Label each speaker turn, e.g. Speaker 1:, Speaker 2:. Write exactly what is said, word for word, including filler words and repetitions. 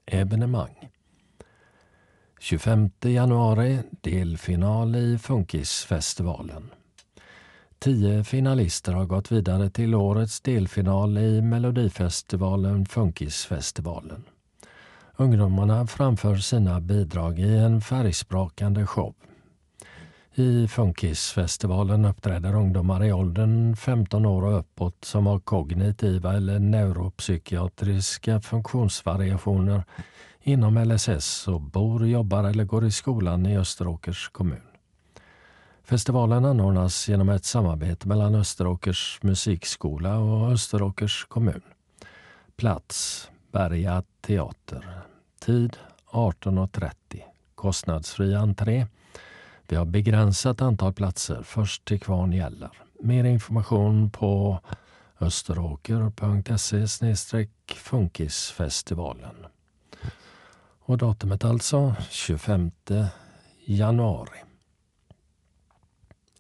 Speaker 1: evenemang. tjugofemte januari, delfinal i Funkisfestivalen. Tio finalister har gått vidare till årets delfinal i Melodifestivalen Funkisfestivalen. Ungdomarna framför sina bidrag i en färgsprakande show. I Funkisfestivalen uppträder ungdomar i åldern femton år och uppåt som har kognitiva eller neuropsykiatriska funktionsvariationer inom L S S och bor, jobbar eller går i skolan i Österåkers kommun. Festivalen anordnas genom ett samarbete mellan Österåkers musikskola och Österåkers kommun. Plats: Berga teater. Tid: arton och trettio. Kostnadsfri entré. Vi har begränsat antal platser. Först till kvarn gäller. Mer information på österåker punkt se slash funkisfestivalen. Och datumet alltså tjugofemte januari.